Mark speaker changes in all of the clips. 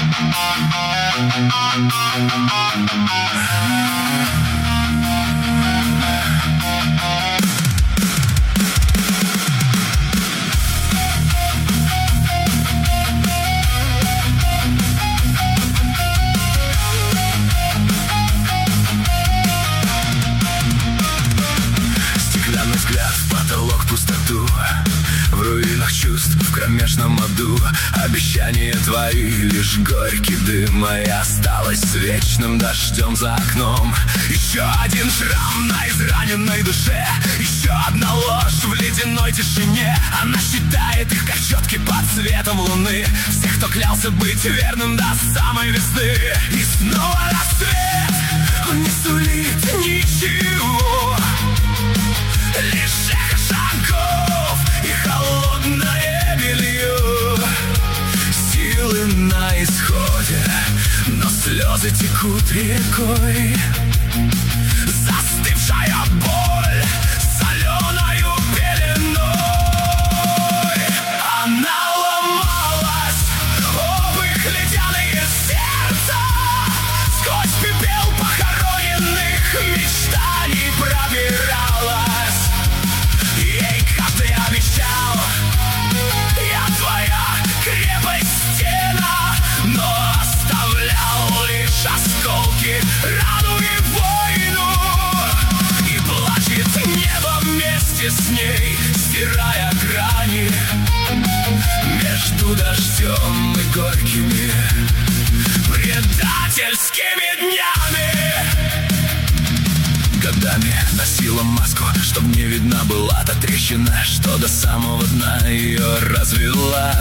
Speaker 1: Стеклянный взгляд в потолок, пустоту, в руинах чувств, в кромешном аду. Обещания твои лишь горький дым, и осталось с вечным дождем за окном. Еще один шрам на израненной душе, еще одна ложь в ледяной тишине. Она считает их как четки под светом луны, всех, кто клялся быть верным до самой весны. И снова рассвет, он не сулит ничего, лишь эхо шагов и холодное белье. Силы на исходе, но слезы текут рекой. Застывшая боль соленою пеленой. Она ломалась об их ледяные сердца, сквозь пепел похороненных мечтаний пробиралась. Ей каждый обещал: я твоя крепость, стена, но оставлял лишь осколки, рану и войну. И плачет небо вместе с ней, стирая грани между дождем и горькими предательскими днями. Годами носила маску, чтоб не видна была та трещина, что до самого дна ее развела.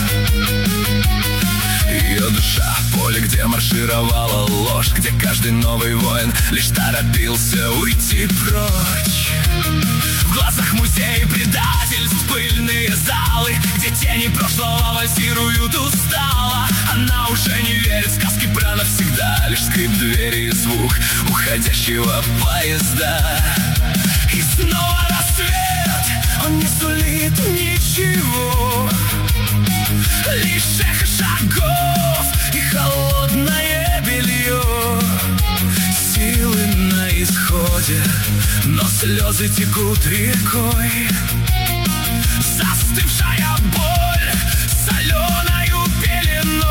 Speaker 1: Ее душа — поле, где маршировала ложь, где каждый новый воин лишь торопился уйти прочь. В глазах музей предательств пыльные залы, где тени прошлого вальсируют устало. Она уже не верит в сказки про навсегда, лишь скрип двери и звук уходящего поезда. И снова рассвет, он не сулит ничего, лишь эхо шагов и холодное белье. Силы на исходе, но слезы текут рекой. Застывшая боль соленою пеленой.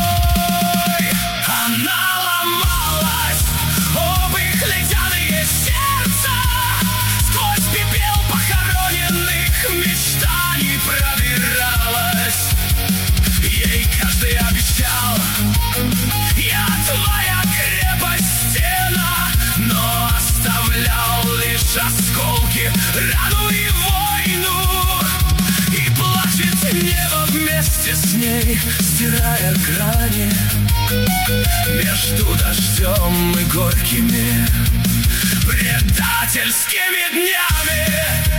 Speaker 1: Она ломалась об их ледяные сердца, сквозь пепел похороненных мечтаний пробиралась. Ей каждый обещал: я твоя крепость, стена, но оставлял лишь осколки, рану и войну. И плачет небо вместе с ней, стирая грани между дождем и горькими предательскими днями.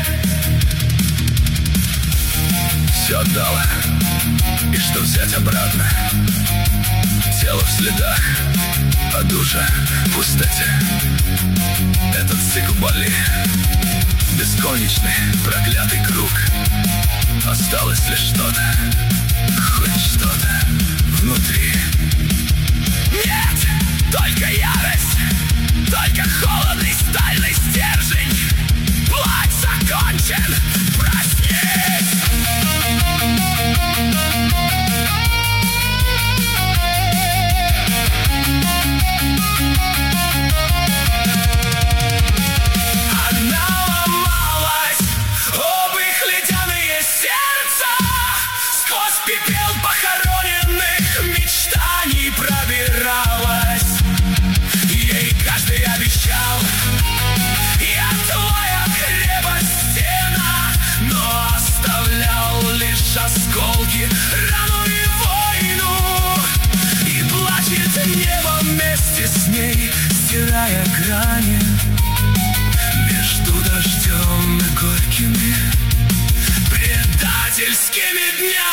Speaker 1: Все отдала, и что взять обратно? Тело в следах, а душа в пустоте. Этот цикл боли, бесконечный проклятый круг. Осталось лишь что-то, хоть что-то внутри. Нет, только ярость, только холодный стальный стержень. Плач закончен, проснись. Пепел похороненных мечтаний пробиралась. Ей каждый обещал: я твоя крепость, стена, но оставлял лишь осколки, рану и войну. И плачет небо вместе с ней, стирая грани между дождем и горькими предательскими днями.